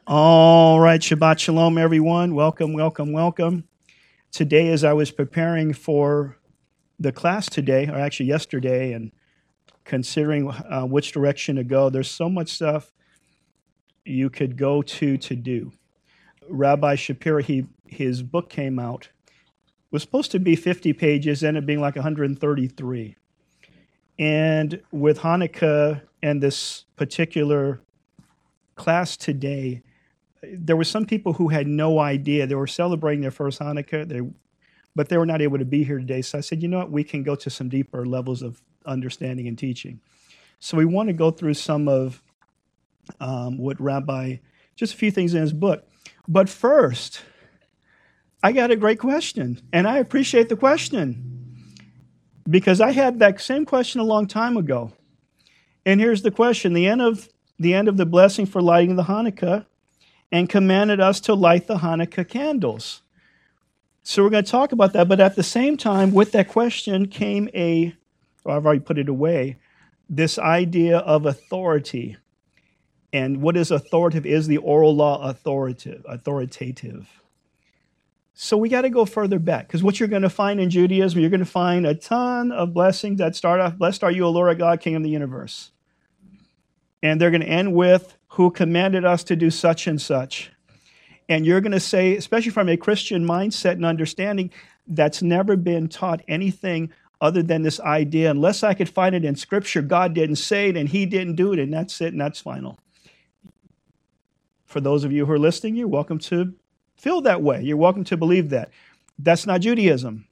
All right, Shabbat Shalom, everyone. Welcome, welcome, welcome. Today, as I was preparing for the class today, or actually yesterday, and considering which direction to go, there's so much stuff you could go to do. Rabbi Shapiro, his book came out. It was supposed to be 50 pages, ended up being like 133. And with Hanukkah and this particular class today, there were some people who had no idea. They were celebrating their first Hanukkah, but they were not able to be here today. So I said, you know what? We can go to some deeper levels of understanding and teaching. So we want to go through some of what Rabbi, just a few things in his book. But first, I got a great question, and I appreciate the question because I had that same question a long time ago. And here's the question: the end of the blessing for lighting the Hanukkah, and commanded us to light the Hanukkah candles. So we're going to talk about that, but at the same time, with that question came I've already put it away, this idea of authority. And what is authoritative? Is the oral law authoritative? So we got to go further back, because what you're going to find in Judaism, you're going to find a ton of blessings that start off, blessed are you, O Lord our God, King of the universe. And they're going to end with, who commanded us to do such and such. And you're going to say, especially from a Christian mindset and understanding, that's never been taught anything other than this idea, unless I could find it in Scripture, God didn't say it and he didn't do it, and that's it, and that's final. For those of you who are listening, you're welcome to feel that way. You're welcome to believe that. That's not Judaism.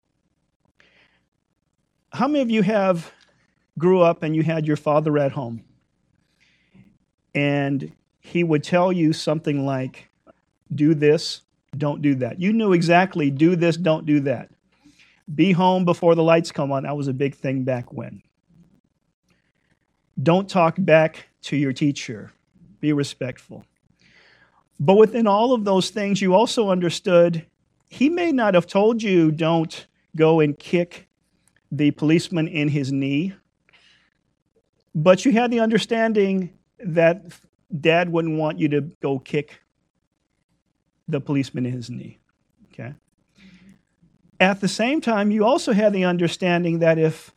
How many of you grew up and you had your father at home? And he would tell you something like, do this, don't do that. You knew exactly, do this, don't do that. Be home before the lights come on. That was a big thing back when. Don't talk back to your teacher. Be respectful. But within all of those things, you also understood he may not have told you don't go and kick the policeman in his knee, but you had the understanding that Dad wouldn't want you to go kick the policeman in his knee, okay? At the same time, you also had the understanding that if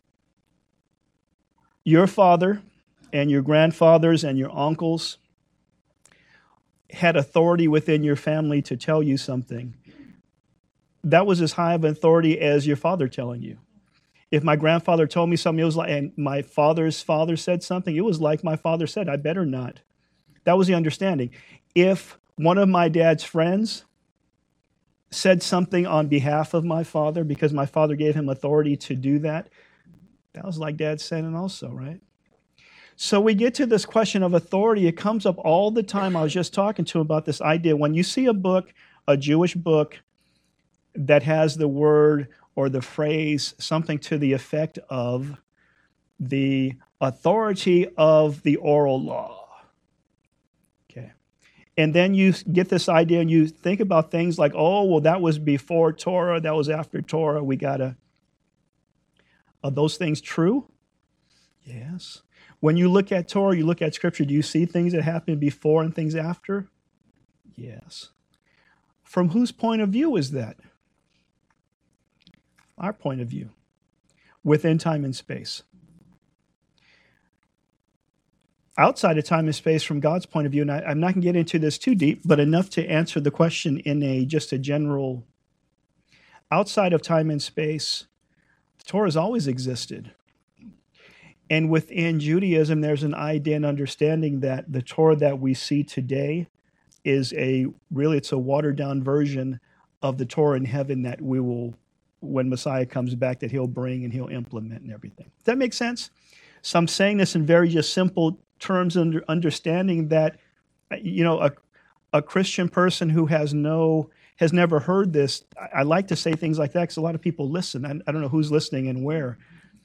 your father and your grandfathers and your uncles had authority within your family to tell you something, that was as high of an authority as your father telling you. If my grandfather told me something, it was like, and my father's father said something, it was like my father said, I better not. That was the understanding. If one of my dad's friends said something on behalf of my father because my father gave him authority to do that, that was like Dad saying also, right? So we get to this question of authority. It comes up all the time. I was just talking to him about this idea. When you see a book, a Jewish book, that has the word or the phrase, something to the effect of the authority of the oral law. Okay. And then you get this idea and you think about things like, oh, well, that was before Torah, that was after Torah. Are those things true? Yes. When you look at Torah, you look at Scripture, do you see things that happened before and things after? Yes. From whose point of view is that? Our point of view, within time and space. Outside of time and space, from God's point of view, and I'm not going to get into this too deep, but enough to answer the question in just a general, outside of time and space, the Torah has always existed. And within Judaism, there's an idea and understanding that the Torah that we see today is it's a watered down version of the Torah in heaven that we will, when Messiah comes back, that he'll bring and he'll implement and everything. Does that make sense? So I'm saying this in very just simple terms, understanding that, a Christian person who has never heard this, I like to say things like that because a lot of people listen. I don't know who's listening and where.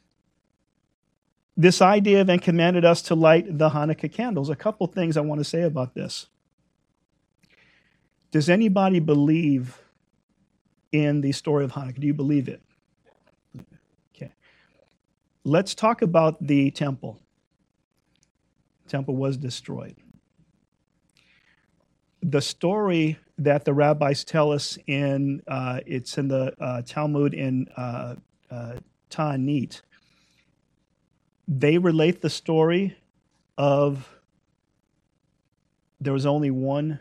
This idea of and commanded us to light the Hanukkah candles. A couple things I want to say about this. Does anybody believe in the story of Hanukkah? Do you believe it? Okay. Let's talk about the temple. The temple was destroyed. the story that the rabbis tell us it's in the Talmud in Ta'anit. They relate the story of there was only one,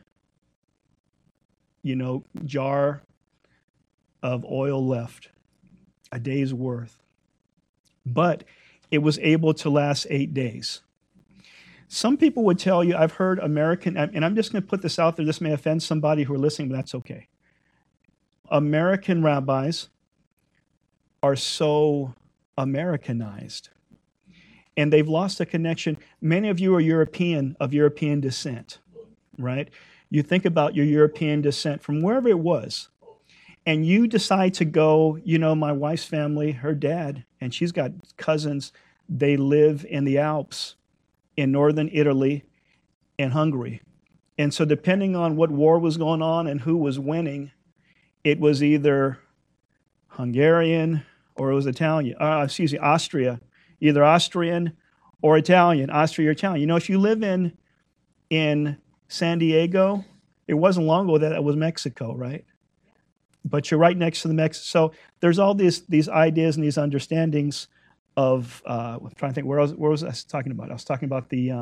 jar of oil left, a day's worth. But it was able to last 8 days. Some people would tell you, I've heard American, and I'm just going to put this out there, this may offend somebody who are listening, but that's okay. American rabbis are so Americanized, and they've lost a connection. Many of you are of European descent, right? You think about your European descent from wherever it was, and you decide to go, my wife's family, her dad, and she's got cousins, they live in the Alps, in northern Italy and Hungary. And so depending on what war was going on and who was winning, it was either Hungarian or it was Italian, Austria, either Austrian or Italian, Austria or Italian. If you live in San Diego, it wasn't long ago that it was Mexico, right? But you're right next to the Mexico. So there's all these ideas and these understandings of, I'm trying to think, where was I talking about? I was talking about the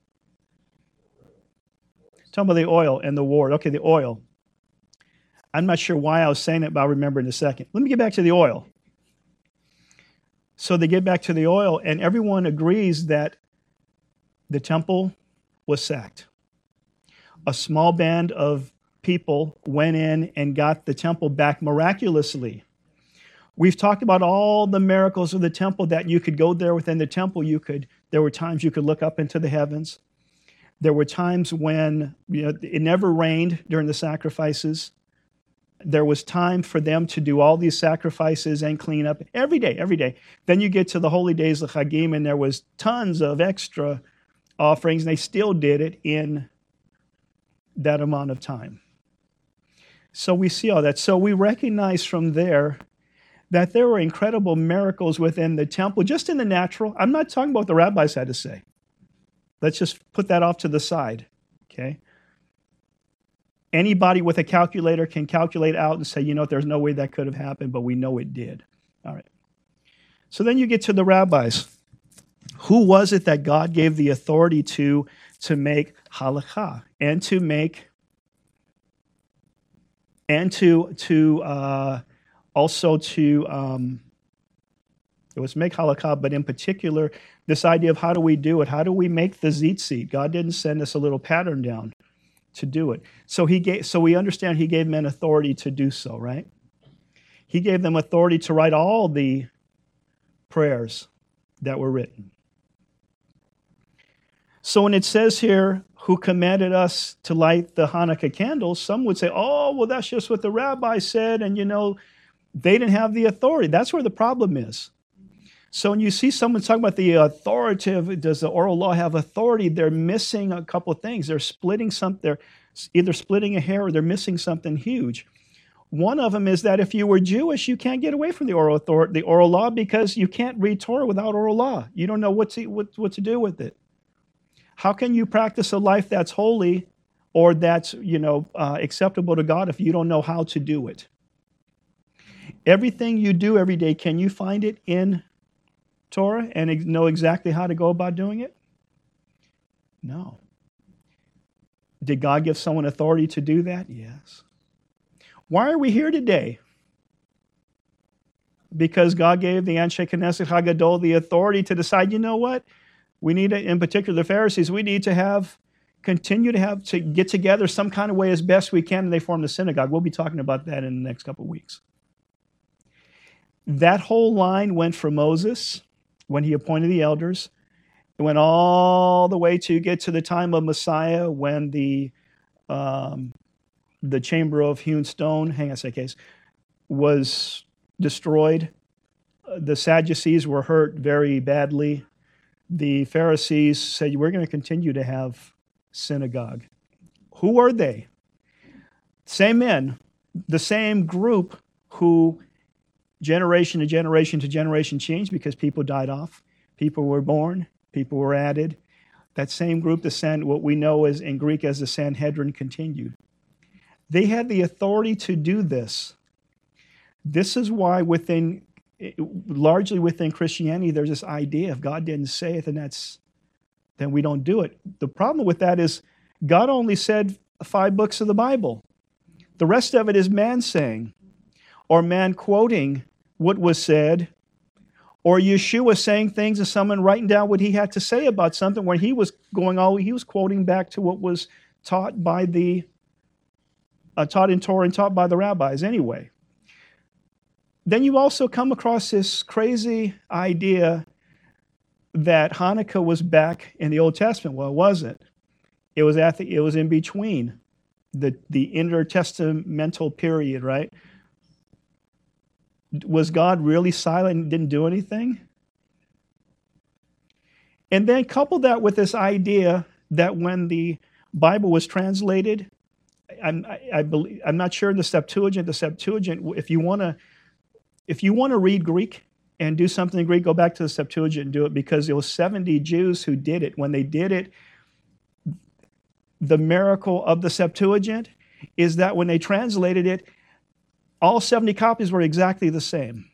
oil and the war. Okay, the oil. I'm not sure why I was saying it, but I'll remember in a second. Let me get back to the oil. So they get back to the oil, and everyone agrees that the temple was sacked. A small band of people went in and got the temple back miraculously. We've talked about all the miracles of the temple, that you could go there within the temple. There were times you could look up into the heavens. There were times when it never rained during the sacrifices. There was time for them to do all these sacrifices and clean up every day. Then you get to the holy days of Chagim, and there was tons of extra offerings, and they still did it in that amount of time. So we see all that. So we recognize from there that there were incredible miracles within the temple, just in the natural. I'm not talking about what the rabbis had to say. Let's just put that off to the side, okay? Anybody with a calculator can calculate out and say, there's no way that could have happened, but we know it did. All right. So then you get to the rabbis. Who was it that God gave the authority to make halakha and to make it was make halakha, but in particular, this idea of how do we do it? How do we make the tzitzit? God didn't send us a little pattern down to do it. So we understand he gave men authority to do so, right? He gave them authority to write all the prayers that were written. So when it says here, who commanded us to light the Hanukkah candles, some would say, oh, well, that's just what the rabbi said, and they didn't have the authority. That's where the problem is. So when you see someone talking about the authoritative, does the oral law have authority? They're missing a couple of things. They're splitting something. They're either splitting a hair or they're missing something huge. One of them is that if you were Jewish, you can't get away from the oral law, because you can't read Torah without oral law. You don't know what to do with it. How can you practice a life that's holy or that's acceptable to God if you don't know how to do it? Everything you do every day, can you find it in Torah and know exactly how to go about doing it? No. Did God give someone authority to do that? Yes. Why are we here today? Because God gave the Anshe Knesset Hagadol the authority to decide, what? We need, in particular the Pharisees, we need to continue to get together some kind of way as best we can, and they form the synagogue. We'll be talking about that in the next couple of weeks. That whole line went from Moses when he appointed the elders. It went all the way to get to the time of Messiah when the chamber of hewn stone, was destroyed. The Sadducees were hurt very badly. The Pharisees said, we're going to continue to have synagogue. Who were they? Same men, the same group who generation to generation to generation changed because people died off, people were born, people were added. That same group, what we know as in Greek as the Sanhedrin, continued. They had the authority to do this. This is why largely within Christianity, there's this idea if God didn't say it, then we don't do it. The problem with that is God only said 5 books of the Bible. The rest of it is man saying, or man quoting what was said, or Yeshua saying things and someone writing down what he had to say about something when he was quoting back to what was taught by taught in Torah and taught by the rabbis anyway. Then you also come across this crazy idea that Hanukkah was back in the Old Testament. Well, it wasn't. It was in between the intertestamental period, right? Was God really silent and didn't do anything? And then couple that with this idea that when the Bible was translated, I'm not sure in the Septuagint, if you want to read Greek and do something in Greek, go back to the Septuagint and do it, because there was 70 Jews who did it. When they did it, the miracle of the Septuagint is that when they translated it, all 70 copies were exactly the same.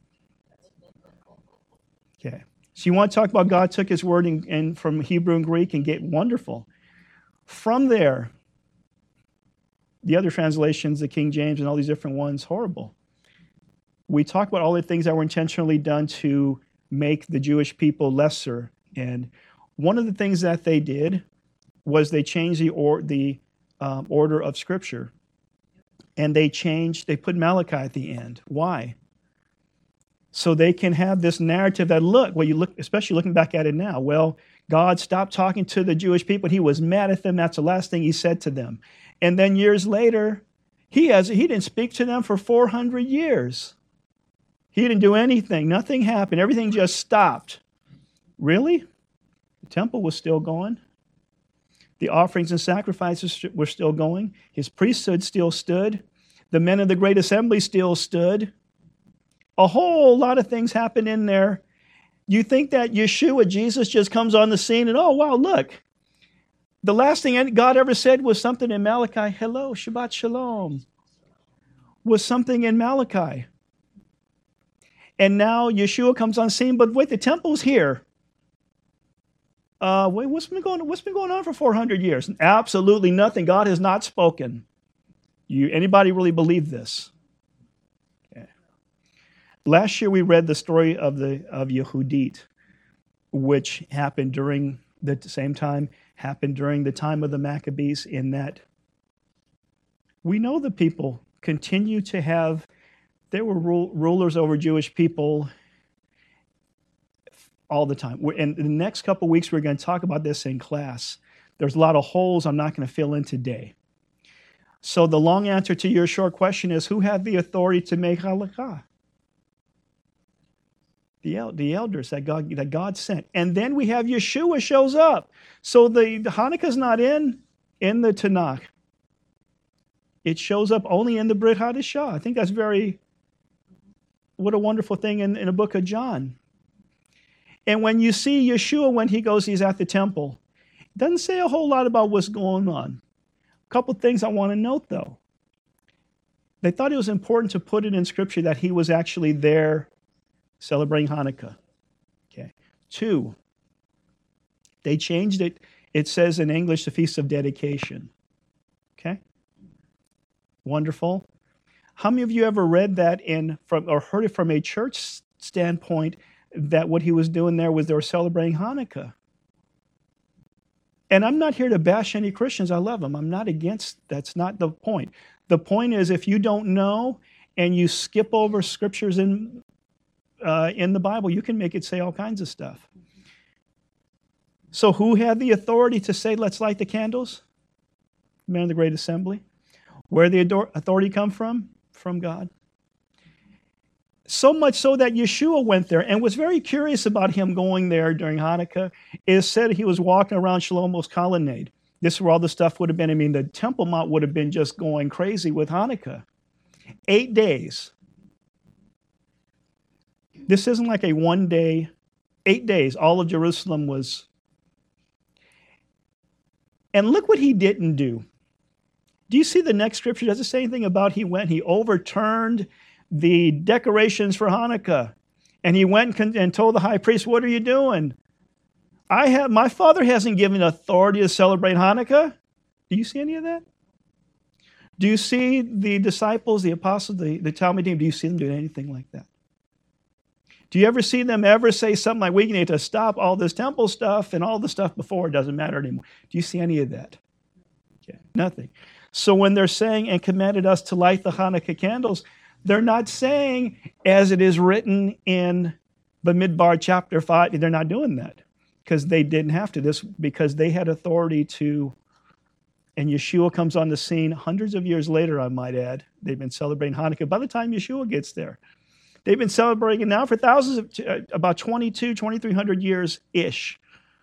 Okay. So you want to talk about God took his word and from Hebrew and Greek and get wonderful. From there, the other translations, the King James and all these different ones, horrible. We talk about all the things that were intentionally done to make the Jewish people lesser. And one of the things that they did was they changed the order of Scripture. And they put Malachi at the end. Why? So they can have this narrative that, especially looking back at it now, well, God stopped talking to the Jewish people. He was mad at them. That's the last thing he said to them. And then years later, he didn't speak to them for 400 years. He didn't do anything. Nothing happened. Everything just stopped. Really? The temple was still going. The offerings and sacrifices were still going. His priesthood still stood. The men of the great assembly still stood. A whole lot of things happened in there. You think that Yeshua, Jesus, just comes on the scene and, oh, wow, look. The last thing God ever said was something in Malachi. Hello, Shabbat Shalom. Was something in Malachi. And now Yeshua comes on scene, but wait, the temple's here. What's been going on for 400 years? Absolutely nothing. God has not spoken. Anybody really believe this? Okay. Last year we read the story of Yehudit, which happened during the same time, happened during the time of the Maccabees, in that we know the people continue to have, there were rulers over Jewish people all the time. In the next couple of weeks, we're going to talk about this in class. There's a lot of holes I'm not going to fill in today. So the long answer to your short question is, who had the authority to make halakha? The elders that God sent. And then we have Yeshua shows up. So the Hanukkah's not in the Tanakh. It shows up only in the Brit Hadashah. I think that's what a wonderful thing in the book of John. And when you see Yeshua, when he's at the temple, it doesn't say a whole lot about what's going on. A couple things I want to note, though. They thought it was important to put it in Scripture that he was actually there celebrating Hanukkah. Okay. 2, they changed it. It says in English, the Feast of Dedication. Okay? Wonderful. How many of you ever read that or heard it from a church standpoint, that what he was doing there was they were celebrating Hanukkah? And I'm not here to bash any Christians. I love them. I'm not against, that's not the point. The point is, if you don't know and you skip over scriptures in the Bible, you can make it say all kinds of stuff. So who had the authority to say, let's light the candles? Men of the Great Assembly. Where did the authority come from? From God. So much so that Yeshua went there and was very curious about him going there during Hanukkah. It said he was walking around Shlomo's colonnade. This is where all the stuff would have been. I mean, the Temple Mount would have been just going crazy with Hanukkah. 8 days. This isn't like a 1 day, 8 days. All of Jerusalem was. And look what he didn't do. Do you see the next scripture? Does it say anything about he overturned the decorations for Hanukkah? And he went and told the high priest, what are you doing? My father hasn't given authority to celebrate Hanukkah. Do you see any of that? Do you see the disciples, the apostles, the Talmudim, do you see them doing anything like that? Do you ever see them ever say something like, we need to stop all this temple stuff and all the stuff before, it doesn't matter anymore? Do you see any of that? Okay, nothing. So when they're saying, and commanded us to light the Hanukkah candles, they're not saying, as it is written in Bamidbar chapter 5, they're not doing that because they didn't have to. Because they had authority to, and Yeshua comes on the scene hundreds of years later, I might add. They've been celebrating Hanukkah. By the time Yeshua gets there, they've been celebrating it now for about 2,300 years-ish.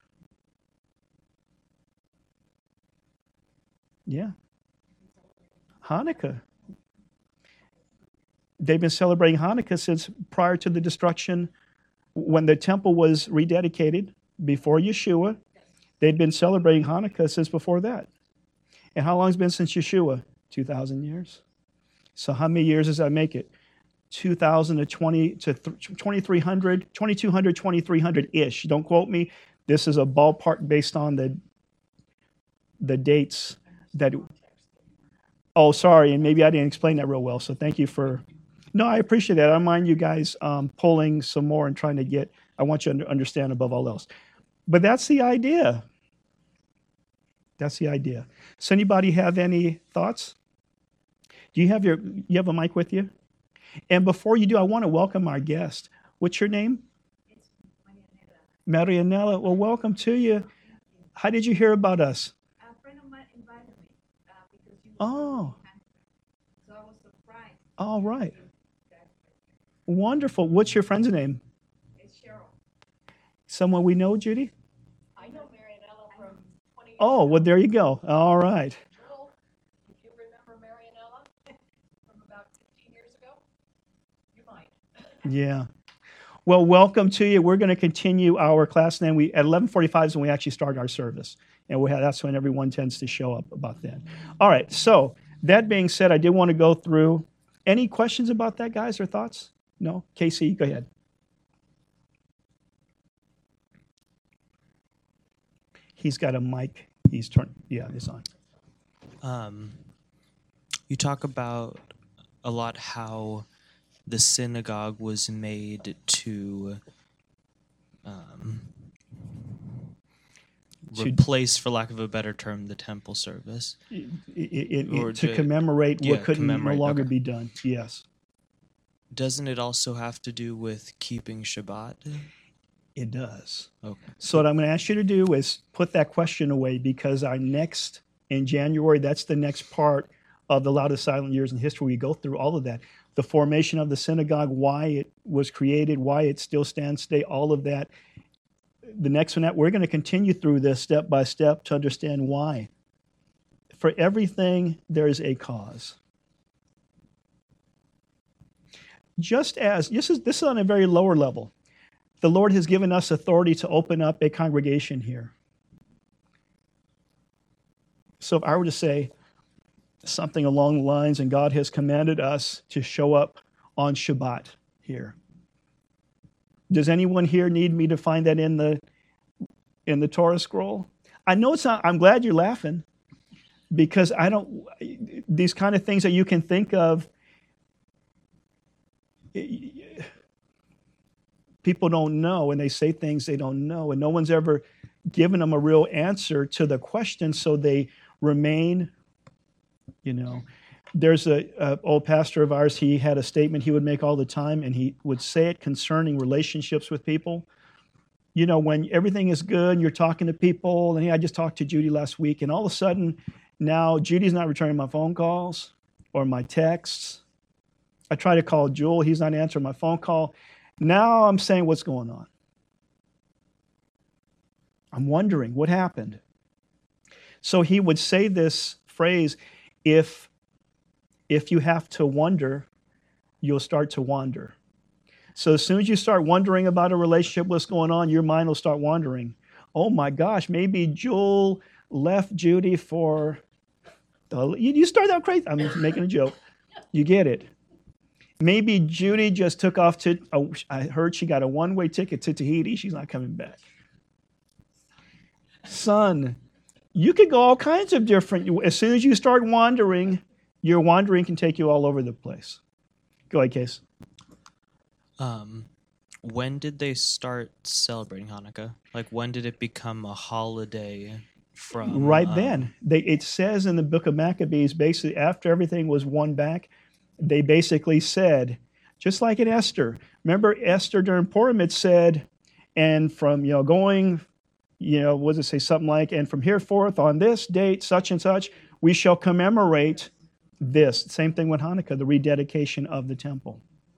Yeah. Hanukkah. They've been celebrating Hanukkah since prior to the destruction, when the temple was rededicated before Yeshua. They'd been celebrating Hanukkah since before that. And how long has it been since Yeshua? 2,000 years. So how many years does that make it? 2,000 to 2,300, 2,200, 2,300-ish. Don't quote me. This is a ballpark based on the dates that... Oh, sorry, and maybe I didn't explain that real well, so thank you for... No, I appreciate that. I don't mind you guys pulling some more and trying to get... I want you to understand above all else. But that's the idea. That's the idea. So anybody have any thoughts? Do you have a mic with you? And before you do, I want to welcome our guest. What's your name? It's Marianella. Marianella. Well, welcome to you. How did you hear about us? A friend of mine invited me because you Oh. so I was surprised. All right. Wonderful. What's your friend's name? It's Cheryl. Someone we know, Judy? I know Marianella from 20 years Oh, ago. well, there you go. All right. Joel, if you remember Marianella from about 15 years ago, you might. Yeah. Well, welcome to you. We're going to continue our class then. At 11:45 is when we actually start our service. And that's when everyone tends to show up about then. All right. So that being said, I did want to go through. Any questions about that, guys, or thoughts? No? Casey, go ahead. He's got a mic. He's turned. Yeah, it's on. You talk about a lot how the synagogue was made to replace, for lack of a better term, the temple service. To commemorate what couldn't no longer be done. Yes. Doesn't it also have to do with keeping Shabbat? It does. Okay. So what I'm going to ask you to do is put that question away, because in January, that's the next part of the loudest silent years in history. We go through all of that. The formation of the synagogue, why it was created, why it still stands today, all of that. The next one, we're going to continue through this step by step to understand why. For everything, there is a cause. Just as, this is on a very lower level. The Lord has given us authority to open up a congregation here. So if I were to say something along the lines, and God has commanded us to show up on Shabbat here. Does anyone here need me to find that in the Torah scroll? I know it's not. I'm glad you're laughing, because these kind of things that you can think of, people don't know, and they say things they don't know, and no one's ever given them a real answer to the question, so they remain, There's a old pastor of ours, he had a statement he would make all the time, and he would say it concerning relationships with people. When everything is good and you're talking to people, and I just talked to Judy last week, and all of a sudden, now Judy's not returning my phone calls or my texts. I try to call Joel, he's not answering my phone call. Now I'm saying, what's going on? I'm wondering what happened. So he would say this phrase, if you have to wonder, you'll start to wander. So as soon as you start wondering about a relationship, what's going on, your mind will start wandering. Oh my gosh, maybe Joel left Judy for you start out crazy. I'm making a joke. You get it. Maybe Judy just took off to, I heard she got a one-way ticket to Tahiti. She's not coming back. Son, you could go all kinds of different, as soon as you start wandering, your wandering can take you all over the place. Go ahead, Case. When did they start celebrating Hanukkah? Like, when did it become a holiday from? Right then. It says in the book of Maccabees, basically, after everything was won back, they basically said, just like in Esther. Remember Esther during Purim, it said, and from, going, what does it say? Something like, and from here forth on this date, such and such, we shall commemorate this. Same thing with Hanukkah, the rededication of the temple.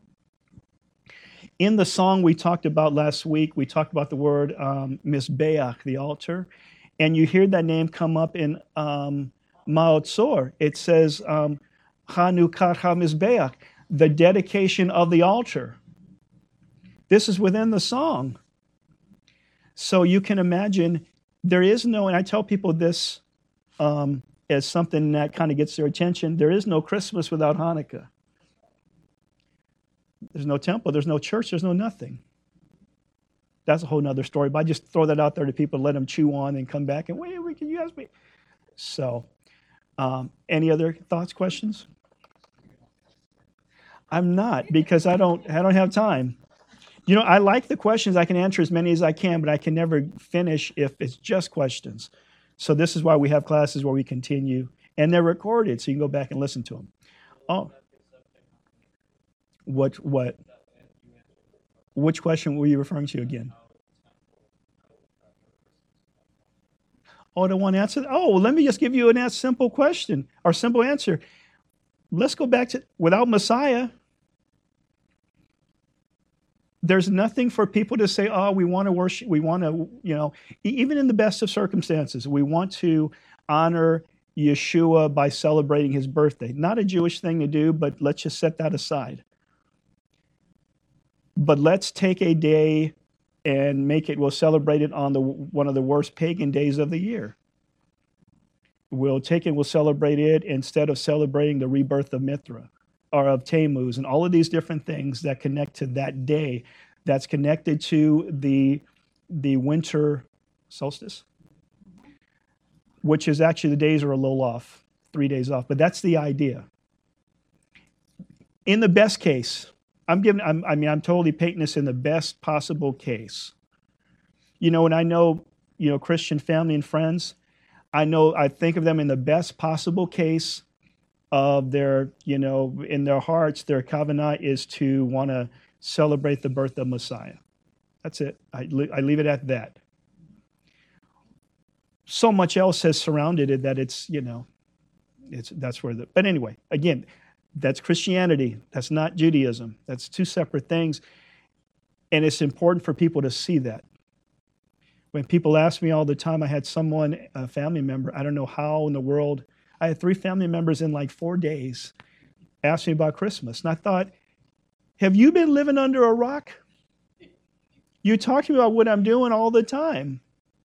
In the song we talked about last week, we talked about the word Mizbeach, the altar, and you hear that name come up in Ma'ot Tzor. It says Hanukkah HaMizbeach, the dedication of the altar. This is within the song. So you can imagine there is no, and I tell people this as something that kind of gets their attention, there is no Christmas without Hanukkah. There's no temple, there's no church, there's no nothing. That's a whole nother story, but I just throw that out there to people, let them chew on and come back and, wait, can you ask me? So, any other thoughts, questions? I'm not, because I don't have time. I like the questions. I can answer as many as I can, but I can never finish if it's just questions. So this is why we have classes where we continue, and they're recorded, so you can go back and listen to them. Oh. What? Which question were you referring to again? Oh, the one answer? Oh, well, let me just give you a simple question or simple answer. Let's go back to without Messiah. There's nothing for people to say, oh, we want to worship, we want to, even in the best of circumstances, we want to honor Yeshua by celebrating his birthday. Not a Jewish thing to do, but let's just set that aside. But let's take a day and we'll celebrate it on one of the worst pagan days of the year. We'll celebrate it instead of celebrating the rebirth of Mithra or of Tammuz and all of these different things that connect to that day that's connected to the winter solstice, which is actually the days are a little off, 3 days off, but that's the idea. In the best case, I'm totally painting this in the best possible case. And I know, Christian family and friends, I think of them in the best possible case of their, in their hearts, their kavanah is to want to celebrate the birth of Messiah. That's it. I leave it at that. So much else has surrounded it that that's where but anyway, again, that's Christianity. That's not Judaism. That's two separate things. And it's important for people to see that. When people ask me all the time, I had a family member, I don't know how in the world, I had 3 family members in like 4 days ask me about Christmas. And I thought, have you been living under a rock? You talk to me about what I'm doing all the time.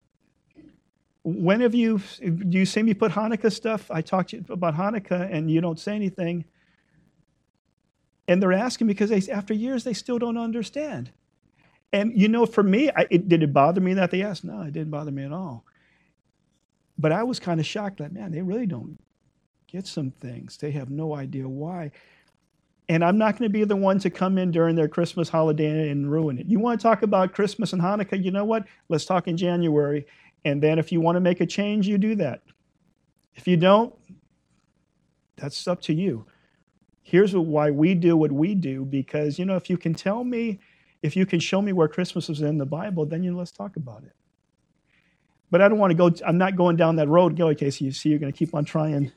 Do you see me put Hanukkah stuff? I talk to you about Hanukkah and you don't say anything. And they're asking because after years, they still don't understand. And, for me, did it bother me that they asked? No, it didn't bother me at all. But I was kind of shocked that, man, they really don't get some things. They have no idea why. And I'm not going to be the one to come in during their Christmas holiday and ruin it. You want to talk about Christmas and Hanukkah? You know what? Let's talk in January. And then if you want to make a change, you do that. If you don't, that's up to you. Here's why we do what we do, because, if you can show me where Christmas is in the Bible, then let's talk about it. But I don't want to go, I'm not going down that road. Go, okay, so you see you're going to keep on trying.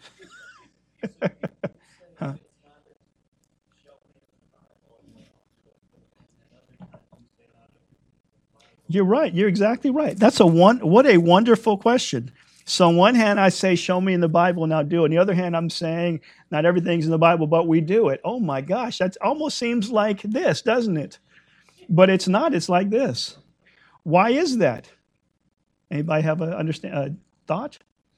Huh? You're right. You're exactly right. What a wonderful question. So on one hand, I say, show me in the Bible and I'll do it. On the other hand, I'm saying, not everything's in the Bible, but we do it. Oh my gosh, that almost seems like this, doesn't it? But it's not. It's like this. Why is that? Anybody have a thought?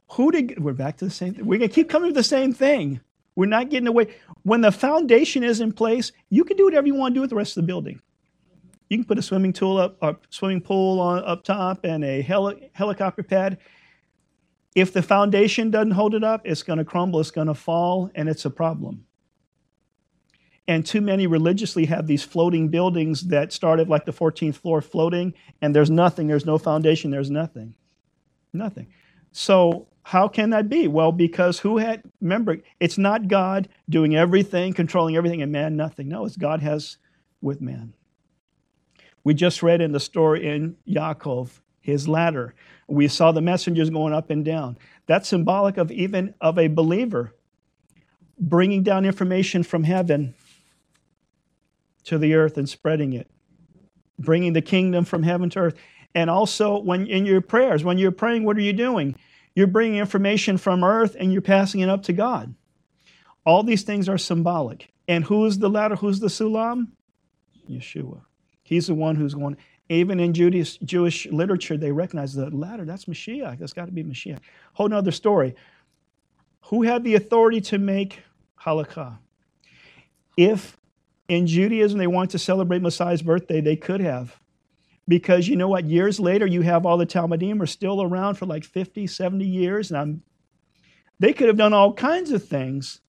We're back to the same thing. We're going to keep coming to the same thing. We're not getting away. When the foundation is in place, you can do whatever you want to do with the rest of the building. You can put a swimming pool up top and a helicopter pad. If the foundation doesn't hold it up, it's going to crumble, it's going to fall, and it's a problem. And too many religiously have these floating buildings that started like the 14th floor floating, and there's nothing, there's no foundation, there's nothing. Nothing. So how can that be? Well, because remember, it's not God doing everything, controlling everything, and man nothing. No, it's God has with man. We just read in the story in Yaakov, his ladder. We saw the messengers going up and down. That's symbolic of even of a believer bringing down information from heaven to the earth and spreading it, bringing the kingdom from heaven to earth. And also, when in your prayers, when you're praying, what are you doing? You're bringing information from earth and you're passing it up to God. All these things are symbolic. And who's the ladder? Who's the sulam? Yeshua. He's the one who's going. Even in Jewish literature, they recognize the ladder. That's Mashiach. That's got to be Mashiach. Whole nother story. Who had the authority to make halakha? If in Judaism they wanted to celebrate Messiah's birthday, they could have. Because you know what? Years later, you have all the Talmudim are still around for like 50, 70 years. And they could have done all kinds of things.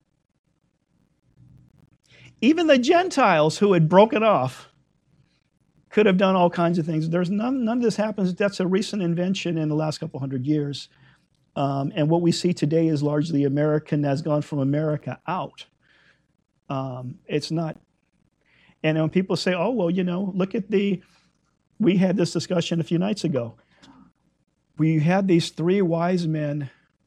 Even the Gentiles who had broken off could have done all kinds of things. There's none of this happens. That's a recent invention in the last couple hundred years. And what we see today is largely American, has gone from America out. It's not. And when people say, oh, well, look at we had this discussion a few nights ago. We had these three wise men,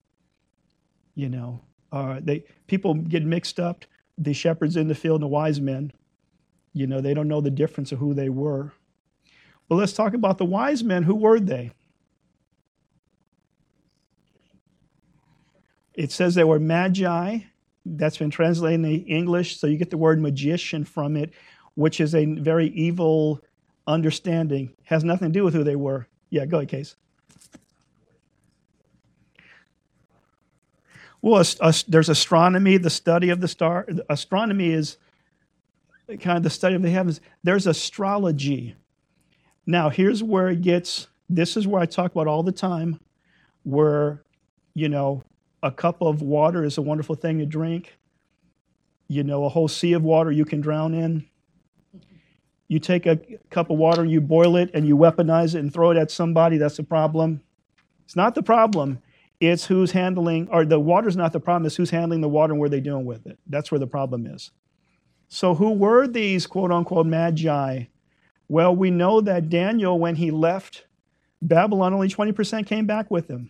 people get mixed up, the shepherds in the field and the wise men. They don't know the difference of who they were. Well, let's talk about the wise men. Who were they? It says they were magi. That's been translated in the English, so you get the word magician from it, which is a very evil understanding. Has nothing to do with who they were. Yeah, go ahead, Case. Well, there's astronomy, the study of the star. Astronomy is kind of the study of the heavens. There's astrology. Now, here's where this is where I talk about all the time, where, a cup of water is a wonderful thing to drink. A whole sea of water you can drown in. You take a cup of water, you boil it, and you weaponize it and throw it at somebody, that's a problem. It's not the problem. It's who's handling, or the water's not the problem, it's who's handling the water and what they're doing with it. That's where the problem is. So who were these quote-unquote magi? Well, we know that Daniel, when he left Babylon, only 20% came back with him.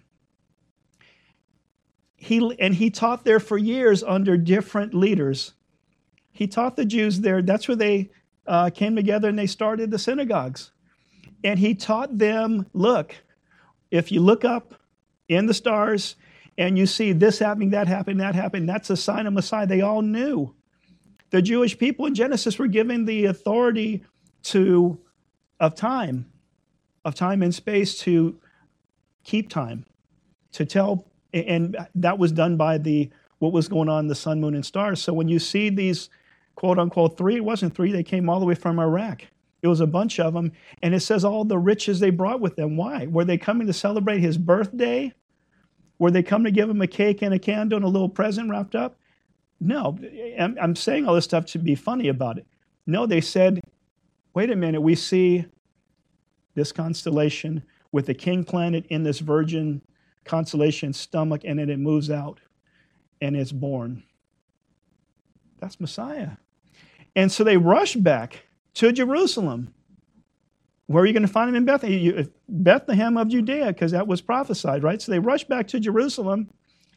He taught there for years under different leaders. He taught the Jews there. That's where they came together and they started the synagogues. And he taught them, look, if you look up in the stars and you see this happening, that happening, that's a sign of Messiah. They all knew. The Jewish people in Genesis were given the authority of time and space to keep time, to tell, and that was done by what was going on in the sun, moon, and stars. So when you see these quote-unquote three, it wasn't three, they came all the way from Iraq. It was a bunch of them, and it says all the riches they brought with them. Why? Were they coming to celebrate his birthday? Were they coming to give him a cake and a candle and a little present wrapped up? No, I'm saying all this stuff to be funny about it. No, they said, wait a minute, we see this constellation with the king planet in this virgin constellation stomach, and then it moves out and it's born. That's Messiah. And so they rush back to Jerusalem. Where are you going to find him? In Bethlehem? Bethlehem of Judea, because that was prophesied, right? So they rush back to Jerusalem.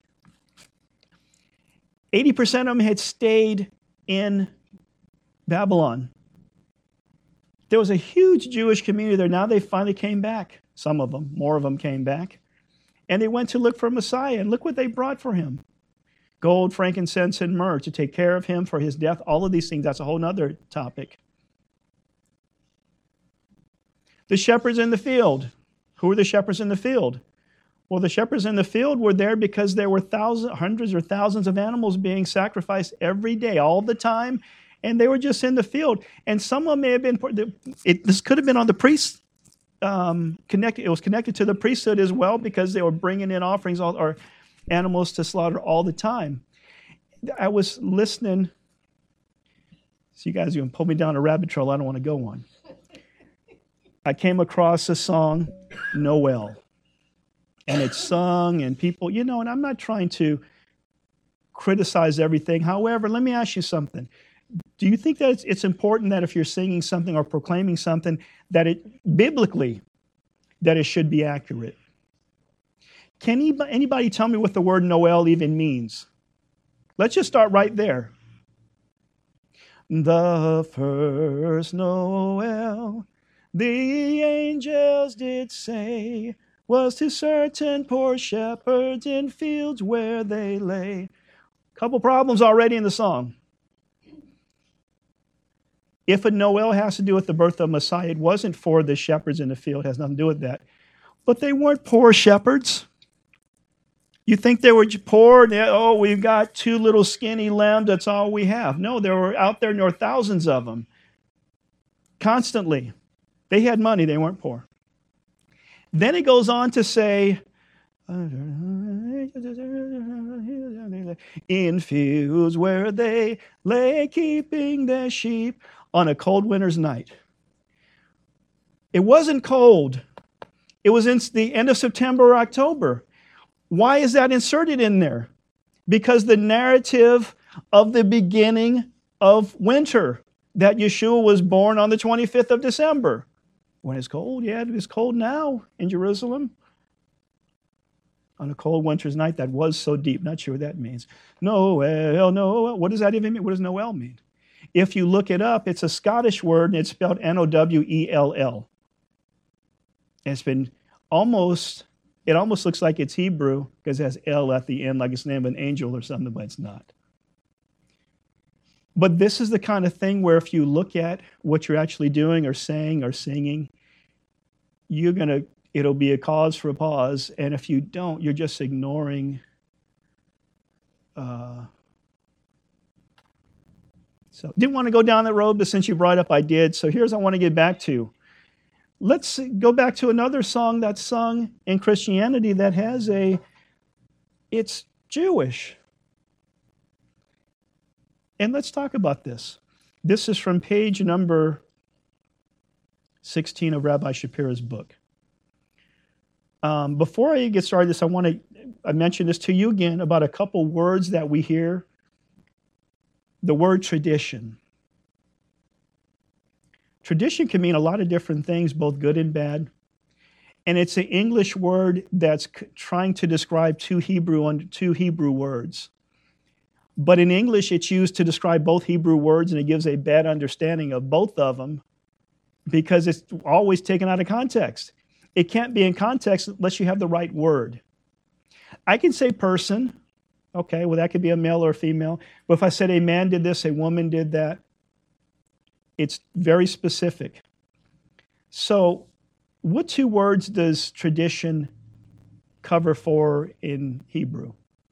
80% of them had stayed in Babylon. There was a huge Jewish community there. Now they finally came back. Some of them, more of them came back. And they went to look for Messiah, and look what they brought for him. Gold, frankincense, and myrrh to take care of him for his death. All of these things, that's a whole other topic. The shepherds in the field. Who are the shepherds in the field? Well, the shepherds in the field were there because there were hundreds or thousands of animals being sacrificed every day, all the time, and they were just in the field. And some of them may have been, this could have been on the priests, connected. It was connected to the priesthood as well because they were bringing in offerings or animals to slaughter all the time. I was listening. So you guys are going to pull me down a rabbit trail I don't want to go on. I came across a song, Noel. And it's sung, and people, and I'm not trying to criticize everything. However, let me ask you something. Do you think that it's important that if you're singing something or proclaiming something, that biblically, that it should be accurate? Can anybody tell me what the word Noel even means? Let's just start right there. The first Noel, the angels did say, was to certain poor shepherds in fields where they lay. Couple problems already in the song. If a Noel has to do with the birth of Messiah, it wasn't for the shepherds in the field. It has nothing to do with that. But they weren't poor shepherds. You think they were poor? We've got 2 little skinny lambs. That's all we have. No, there were out there were thousands of them. Constantly. They had money. They weren't poor. Then it goes on to say, in fields where they lay keeping their sheep on a cold winter's night. It wasn't cold. It was in the end of September or October. Why is that inserted in there? Because the narrative of the beginning of winter, that Yeshua was born on the 25th of December. When it's cold, it is cold now in Jerusalem. On a cold winter's night, that was so deep. Not sure what that means. Noel. What does that even mean? What does Noel mean? If you look it up, it's a Scottish word, and it's spelled Nowell. And it almost looks like it's Hebrew because it has L at the end, like it's the name of an angel or something, but it's not. But this is the kind of thing where if you look at what you're actually doing or saying or singing, it'll be a cause for a pause. And if you don't, you're just ignoring. So didn't want to go down that road, but since you brought it up, I did. So here's what I want to get back to. Let's go back to another song that's sung in Christianity that has it's Jewish. And let's talk about this. This is from page number 16 of Rabbi Shapira's book. Before I get started this, I mention this to you again about a couple words that we hear. The word tradition. Tradition can mean a lot of different things, both good and bad. And it's an English word that's trying to describe two Hebrew words. But in English, it's used to describe both Hebrew words, and it gives a bad understanding of both of them because it's always taken out of context. It can't be in context unless you have the right word. I can say person. Okay, well, that could be a male or a female. But if I said a man did this, a woman did that, it's very specific. So what 2 words does tradition cover for in Hebrew?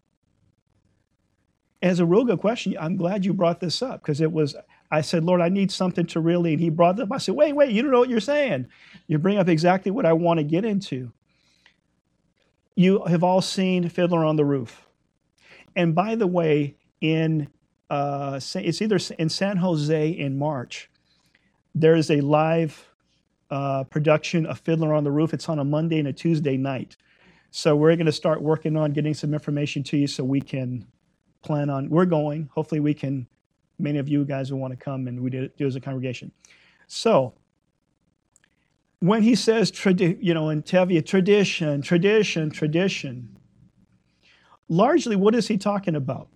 As a real good question, I'm glad you brought this up because I said, Lord, I need something to really, and he brought it up. I said, wait, you don't know what you're saying. You bring up exactly what I want to get into. You have all seen Fiddler on the Roof. And by the way, it's either in San Jose in March, there is a live production of Fiddler on the Roof. It's on a Monday and a Tuesday night. So we're going to start working on getting some information to you so we can plan on, we're going, hopefully we can, many of you guys will want to come and we do as a congregation. So when he says, in Tevye, tradition, largely what is he talking about?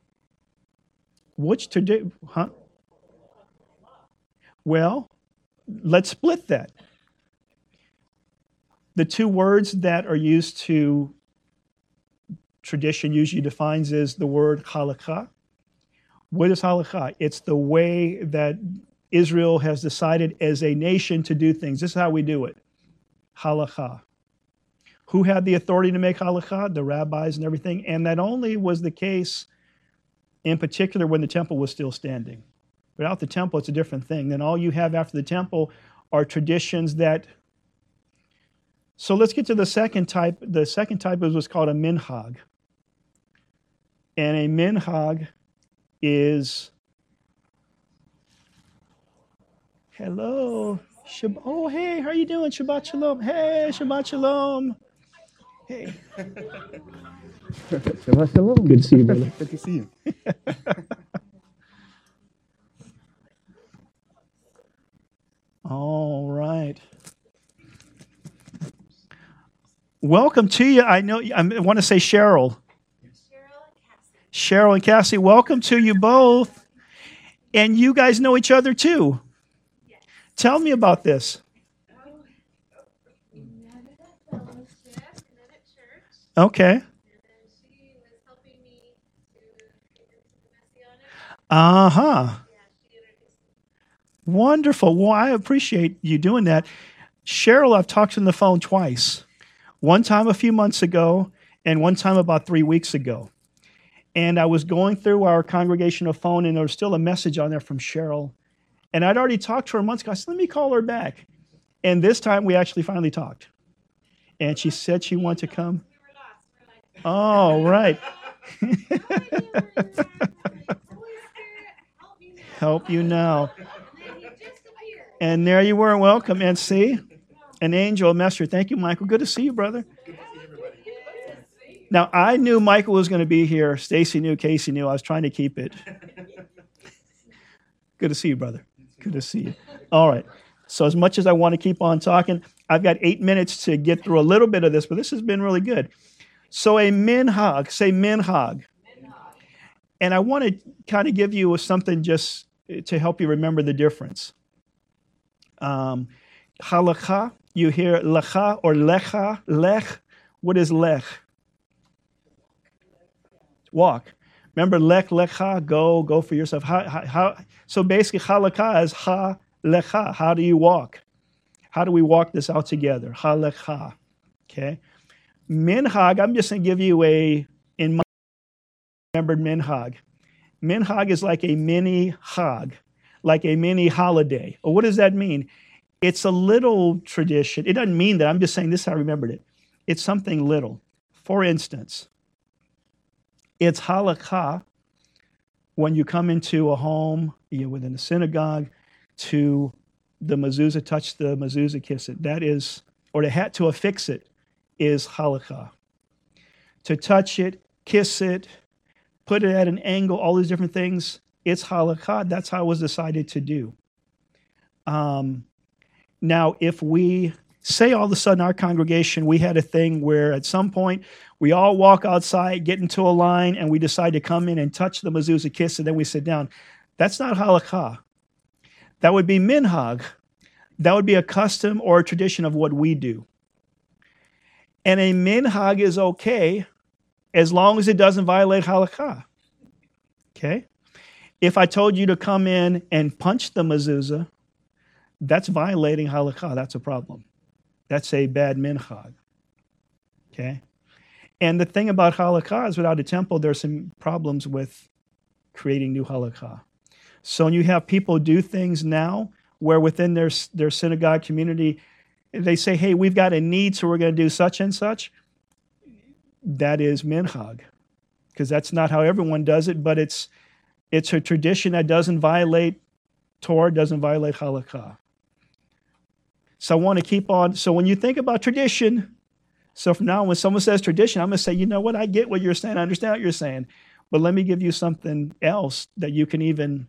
Which tradition, Well, let's split that. The 2 words that are used to tradition usually defines is the word halakha. What is halakha? It's the way that Israel has decided as a nation to do things. This is how we do it. Halakha. Who had the authority to make halakha? The rabbis and everything. And that only was the case in particular when the temple was still standing. Without the temple, it's a different thing. Then all you have after the temple are traditions that. So let's get to the second type. The second type is what's called a minhag. And a minhag is, hello. Oh, hey, how are you doing? Shabbat shalom. Hey, Shabbat shalom. Hey. Shabbat shalom. Good to see you, brother. Good to see you. All right. Welcome to you. I know I want to say Cheryl. Cheryl and Cassie, welcome to you both. And you guys know each other too. Yes. Tell me about this. We met at a fellowship, met at church. Okay. And then she was helping me to get into the Messianic. Uh-huh. Yeah, she introduced me. Wonderful. Well, I appreciate you doing that. Cheryl, I've talked on the phone twice. One time a few months ago, and one time about 3 weeks ago. And I was going through our congregational phone, and there was still a message on there from Cheryl. And I'd already talked to her months ago. I said, let me call her back. And this time we actually finally talked. And she said she wanted to come. We were lost. We're like, Oh, right. no idea where you're at. We're like, Holy Spirit, help Help me now. you now. And then he just appeared. And there you were. Welcome. And see, an angel, a messenger. Thank you, Michael. Good to see you, brother. Now, I knew Michael was going to be here. Stacy knew, Casey knew. I was trying to keep it. Good to see you, brother. Good to see you. All right. So as much as I want to keep on talking, I've got 8 minutes to get through a little bit of this, but this has been really good. So a minhag, say minhag. And I want to kind of give you something just to help you remember the difference. Halakha, you hear lecha or lecha, lech. What is lech? Walk. Remember, lech, lecha, go for yourself. So basically, halakha is ha, lecha. How do you walk? How do we walk this out together? Ha, lecha. Okay. Minhag, I'm just going to give you in my remembered minhag. Minhag is like a mini hag, like a mini holiday. Well, what does that mean? It's a little tradition. It doesn't mean that. I'm just saying this is how I remembered it. It's something little. For instance, it's halakha when you come into a home, within a synagogue, to the mezuzah, touch the mezuzah, kiss it. That is, or to affix it is halakha. To touch it, kiss it, put it at an angle, all these different things, it's halakha. That's how it was decided to do. Now, if we say all of a sudden our congregation, we had a thing where at some point we all walk outside, get into a line, and we decide to come in and touch the mezuzah, kiss, and then we sit down. That's not halakha. That would be minhag. That would be a custom or a tradition of what we do. And a minhag is okay as long as it doesn't violate halakha. Okay? If I told you to come in and punch the mezuzah, that's violating halakha. That's a problem. That's a bad minhag. Okay? And the thing about halakha is without a temple, there's some problems with creating new halakha. So when you have people do things now where within their synagogue community, they say, hey, we've got a need, so we're going to do such and such, that is minhag. Because that's not how everyone does it, but it's a tradition that doesn't violate Torah, doesn't violate halakha. So I want to keep on. So when you think about tradition, so from now on, when someone says tradition, I'm going to say, you know what? I get what you're saying. I understand what you're saying. But let me give you something else that you can even.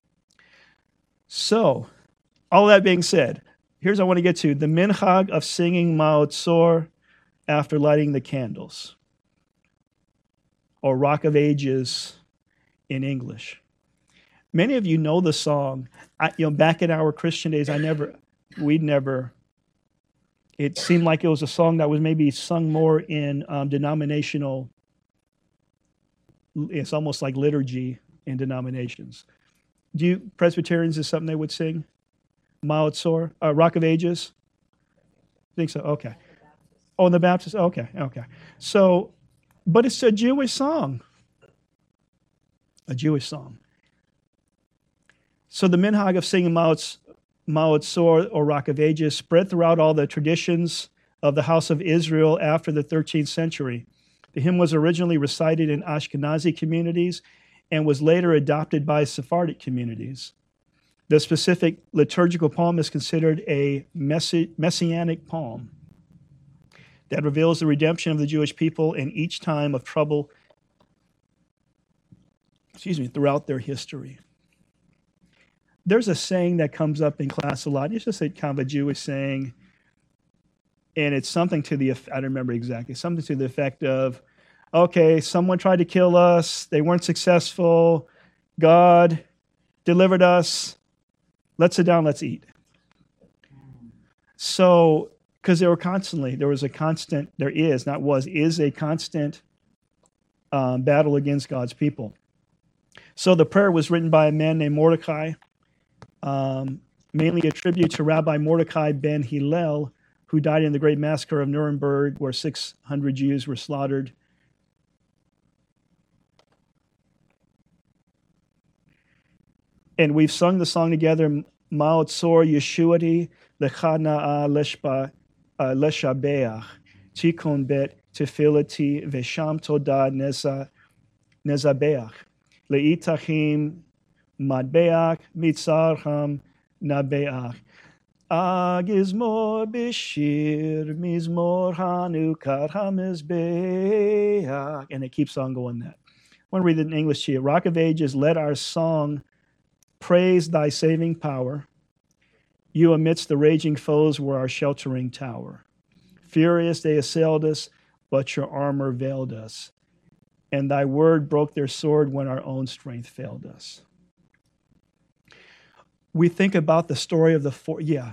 So, all that being said, here's what I want to get to. The minhag of singing Ma'od Tzor after lighting the candles. Or Rock of Ages in English. Many of you know the song. Back in our Christian days, it seemed like it was a song that was maybe sung more in denominational, it's almost like liturgy in denominations. Do you, Presbyterians, is something they would sing? Ma'od Tzor, Rock of Ages? I think so, okay. Oh, the Baptist. Okay, okay. So, but it's a Jewish song. A Jewish song. So the minhag of singing Ma'od Sor or Rock of Ages spread throughout all the traditions of the house of Israel after the 13th century. The hymn was originally recited in Ashkenazi communities and was later adopted by Sephardic communities. The specific liturgical poem is considered a messianic poem that reveals the redemption of the Jewish people in each time of trouble, throughout their history. There's a saying that comes up in class a lot. It's just a kind of a Jewish saying, and it's something to the, I don't remember exactly, something to the effect of, okay, someone tried to kill us, they weren't successful, God delivered us, let's sit down, let's eat. So, because is a constant battle against God's people. So the prayer was written by a man named Mordecai, mainly a tribute to Rabbi Mordecai ben Hillel, who died in the Great Massacre of Nuremberg, where 600 Jews were slaughtered. And we've sung the song together, Ma'od Sor Yeshuati Lecha Leshabeach Tikon Bet Tefilati Vesham Toda Nezabeach Leitachim Madbeach Mitzarham Nabeach Agizmor Bishir Mizmor Hanukar Hamizbeach. And it keeps on going that. I want to read it in English here. Rock of Ages, let our song praise thy saving power. You amidst the raging foes were our sheltering tower. Furious they assailed us, but your armor veiled us. And thy word broke their sword when our own strength failed us. We think about the story of the four. Yeah.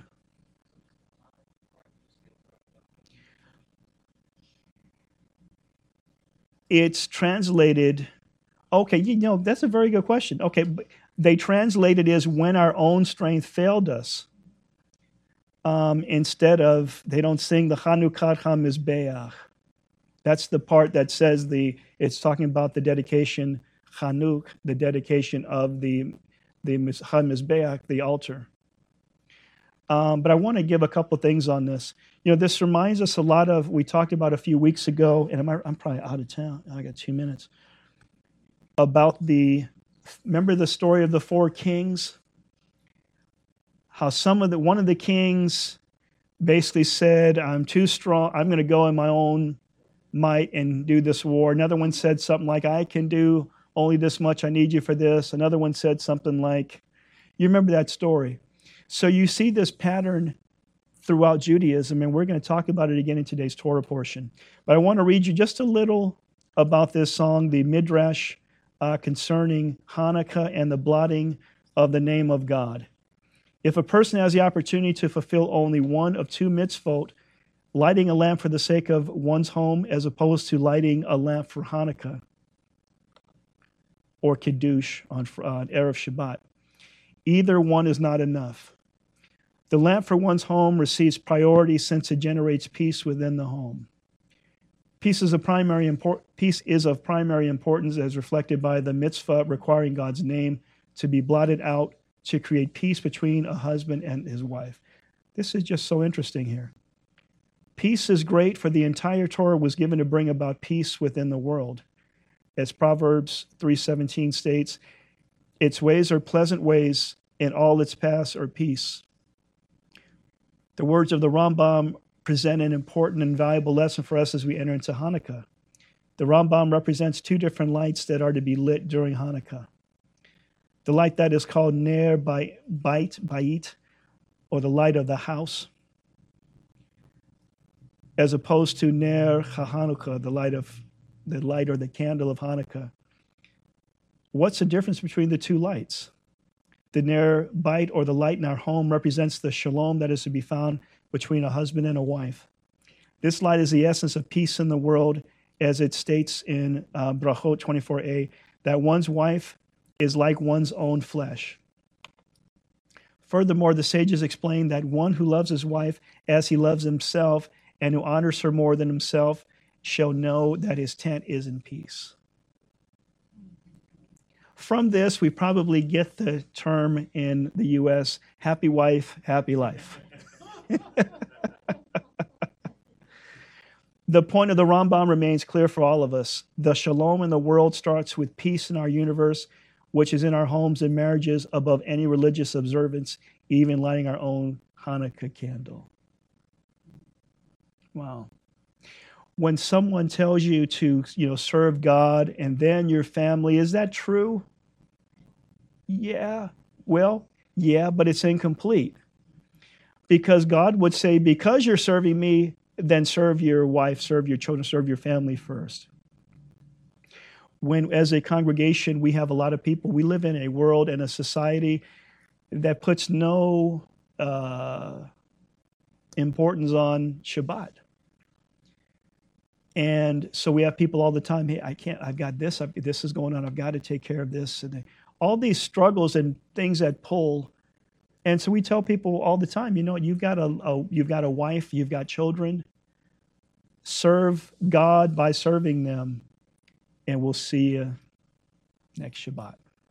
It's translated. Okay, that's a very good question. Okay, but they translated as when our own strength failed us. Instead of, they don't sing the Chanukat HaMizbeach. That's the part that says it's talking about the dedication, Chanuk, the dedication of the HaMizbeach, the altar. But I want to give a couple things on this. This reminds us a lot of, we talked about a few weeks ago, and I'm probably out of town. I got 2 minutes. About remember the story of the 4 kings? How one of the kings basically said, I'm too strong, I'm going to go in my own might and do this war. Another one said something like, I can do only this much, I need you for this. Another one said something like, you remember that story. So you see this pattern throughout Judaism, and we're going to talk about it again in today's Torah portion. But I want to read you just a little about this song, the Midrash concerning Hanukkah and the blotting of the name of God. If a person has the opportunity to fulfill only one of 2 mitzvot, lighting a lamp for the sake of one's home as opposed to lighting a lamp for Hanukkah or Kiddush on Erev Shabbat, either one is not enough. The lamp for one's home receives priority since it generates peace within the home. Peace is of primary importance as reflected by the mitzvah requiring God's name to be blotted out to create peace between a husband and his wife. This is just so interesting here. Peace is great, for the entire Torah was given to bring about peace within the world. As Proverbs 3:17 states, its ways are pleasant ways, and all its paths are peace. The words of the Rambam present an important and valuable lesson for us as we enter into Hanukkah. The Rambam represents 2 different lights that are to be lit during Hanukkah. The light that is called Ner Bayit, or the light of the house, as opposed to Ner HaHanukkah, the light or the candle of Hanukkah. What's the difference between the 2 lights? The Ner Bayit, or the light in our home, represents the shalom that is to be found between a husband and a wife. This light is the essence of peace in the world, as it states in Brachot 24a, that one's wife is like one's own flesh. Furthermore, the sages explain that one who loves his wife as he loves himself and who honors her more than himself shall know that his tent is in peace. From this, we probably get the term in the U.S., happy wife, happy life. The point of the Rambam remains clear for all of us. The shalom in the world starts with peace in our universe, which is in our homes and marriages above any religious observance, even lighting our own Hanukkah candle. Wow. When someone tells you to, serve God and then your family, is that true? Yeah. Well, yeah, but it's incomplete. Because God would say, because you're serving me, then serve your wife, serve your children, serve your family first. When, as a congregation, we have a lot of people, we live in a world and a society that puts no importance on Shabbat. And so we have people all the time, hey, I've got this, this is going on, I've got to take care of this. And all these struggles and things that pull. And so we tell people all the time, you've got a wife, you've got children. Serve God by serving them, and we'll see you next Shabbat.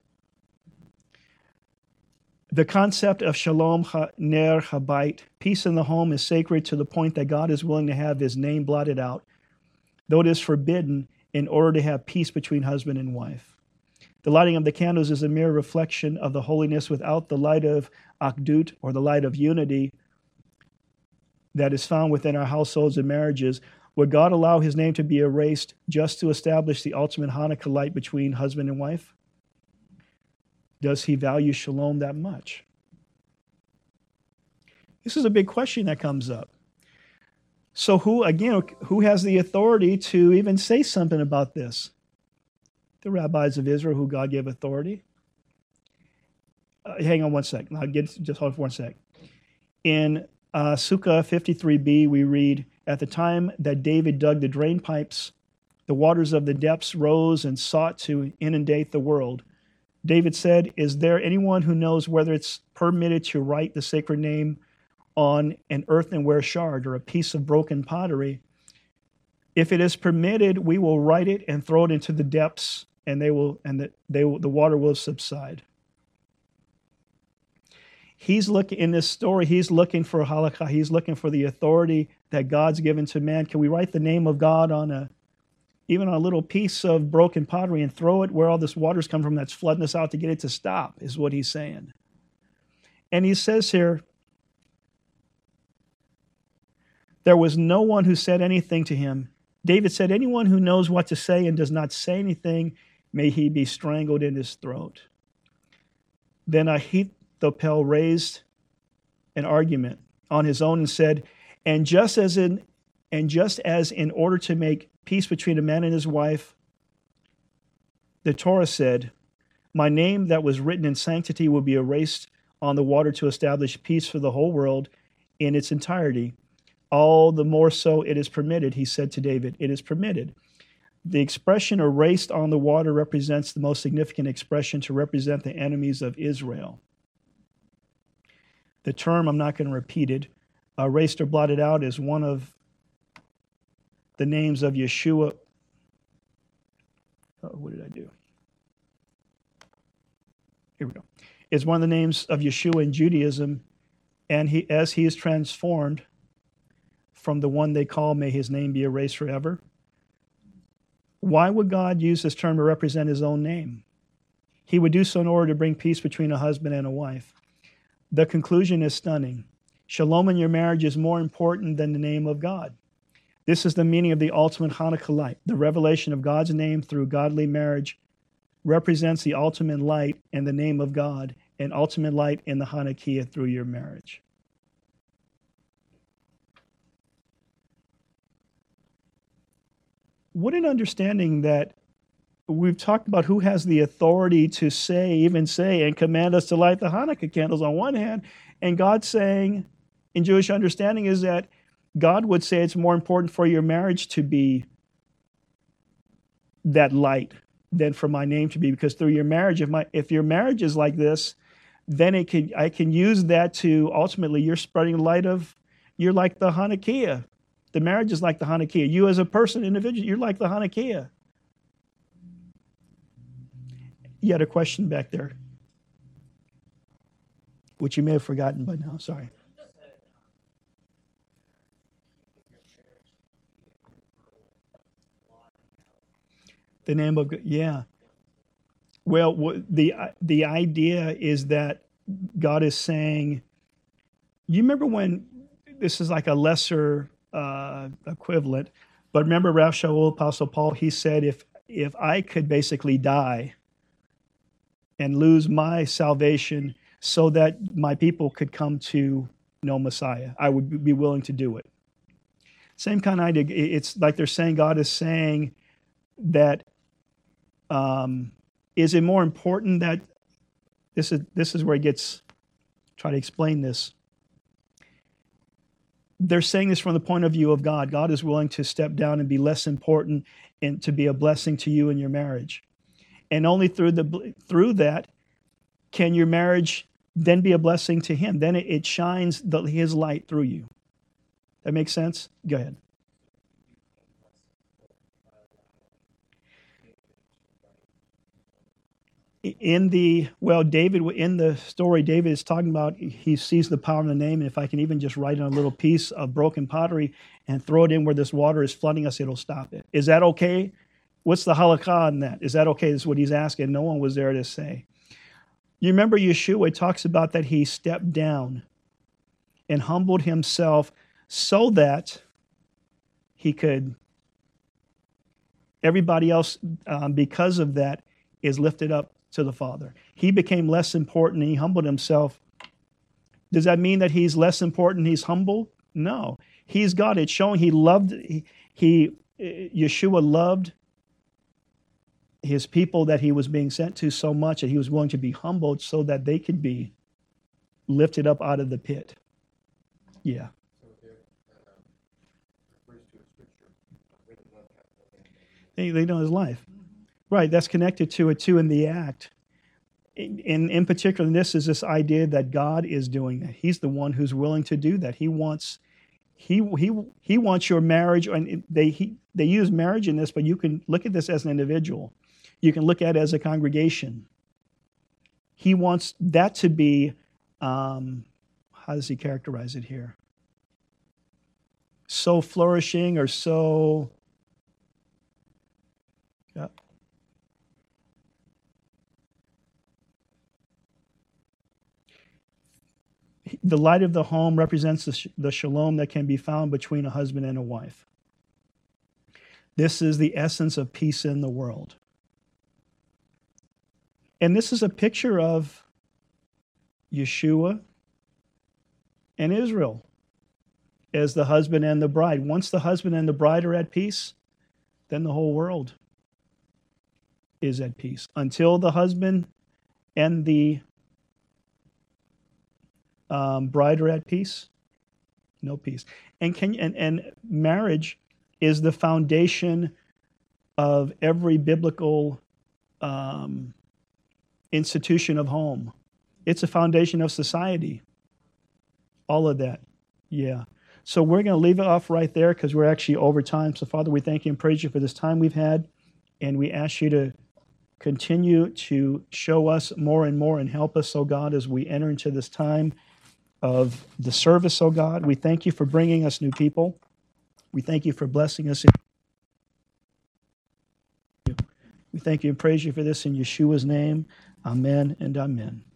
The concept of shalom ner habayit, peace in the home, is sacred to the point that God is willing to have his name blotted out, though it is forbidden, in order to have peace between husband and wife. The lighting of the candles is a mere reflection of the holiness without the light of akdut, or the light of unity, that is found within our households and marriages. Would God allow his name to be erased just to establish the ultimate Hanukkah light between husband and wife? Does he value shalom that much? This is a big question that comes up. So who has the authority to even say something about this? The rabbis of Israel, who God gave authority. Hang on one second. Just hold for 1 sec. In Sukkah 53b, we read, at the time that David dug the drain pipes, the waters of the depths rose and sought to inundate the world. David said, is there anyone who knows whether it's permitted to write the sacred name on an earthenware shard or a piece of broken pottery? If it is permitted, we will write it and throw it into the depths, and the water will subside. He's looking in this story. He's looking for halakha. He's looking for the authority that God's given to man. Can we write the name of God on even on a little piece of broken pottery and throw it where all this water's come from that's flooding us out to get it to stop? Is what he's saying. And he says here, there was no one who said anything to him. David said, anyone who knows what to say and does not say anything, may he be strangled in his throat. Then Ahithophel raised an argument on his own and said, and just as in order to make peace between a man and his wife, the Torah said, my name that was written in sanctity will be erased on the water to establish peace for the whole world in its entirety. All the more so it is permitted, he said to David, it is permitted. The expression erased on the water represents the most significant expression to represent the enemies of Israel. The term, I'm not going to repeat it, erased or blotted out, is one of the names of Yeshua. Oh, what did I do? Here we go. It's one of the names of Yeshua in Judaism, and as he is transformed from the one they call, may his name be erased forever. Why would God use this term to represent his own name? He would do so in order to bring peace between a husband and a wife. The conclusion is stunning. Shalom in your marriage is more important than the name of God. This is the meaning of the ultimate Hanukkah light. The revelation of God's name through godly marriage represents the ultimate light in the name of God and ultimate light in the Hanukkah through your marriage. What an understanding that we've talked about who has the authority to say and command us to light the Hanukkah candles on one hand, and God saying, in Jewish understanding, is that God would say it's more important for your marriage to be that light than for my name to be, because through your marriage, if your marriage is like this, then I can use that to ultimately you're spreading light of, you're like the Hanukkah, The marriage is like the Hanukkah. You as a person, individual, you're like the Hanukkah. You had a question back there, which you may have forgotten by now. Sorry. The name of, yeah. Well, the idea is that God is saying, you remember when, this is like a lesser equivalent, but remember Rav Shaul, Apostle Paul, he said, if I could basically die and lose my salvation so that my people could come to know Messiah, I would be willing to do it. Same kind of idea. It's like they're saying, God is saying that, is it more important that, this is where it gets, try to explain this. They're saying this from the point of view of God. God is willing to step down and be less important and to be a blessing to you in your marriage. And only through that can your marriage then be a blessing to him. Then it shines his light through you. That makes sense? Go ahead. David, in the story, David is talking about, he sees the power in the name, and if I can even just write on a little piece of broken pottery and throw it in where this water is flooding us, it'll stop it. Is that okay? What's the halakha in that? Is that okay? This is what he's asking. No one was there to say. You remember Yeshua talks about that he stepped down and humbled himself so that he could, everybody else, because of that, is lifted up to the Father. He became less important and he humbled himself. Does that mean that he's less important, he's humble? No. He's God. It's showing Yeshua loved his people that he was being sent to so much that he was willing to be humbled so that they could be lifted up out of the pit. Yeah. They know his life. Right, that's connected to it too in the act. In particular, this is this idea that God is doing that. He's the one who's willing to do that. He wants your marriage, and they use marriage in this, but you can look at this as an individual. You can look at it as a congregation. He wants that to be, how does he characterize it here? So flourishing or so, yeah. The light of the home represents the shalom that can be found between a husband and a wife. This is the essence of peace in the world. And this is a picture of Yeshua and Israel as the husband and the bride. Once the husband and the bride are at peace, then the whole world is at peace. Until the husband and the bride are at peace, no peace. And marriage is the foundation of every biblical institution of home. It's a foundation of society. All of that. Yeah. So we're going to leave it off right there because we're actually over time. So Father, we thank you and praise you for this time we've had. And we ask you to continue to show us more and more and help us, oh God, as we enter into this time of the service, oh God. We thank you for bringing us new people. We thank you for blessing us. We thank you and praise you for this in Yeshua's name. Amen and amen.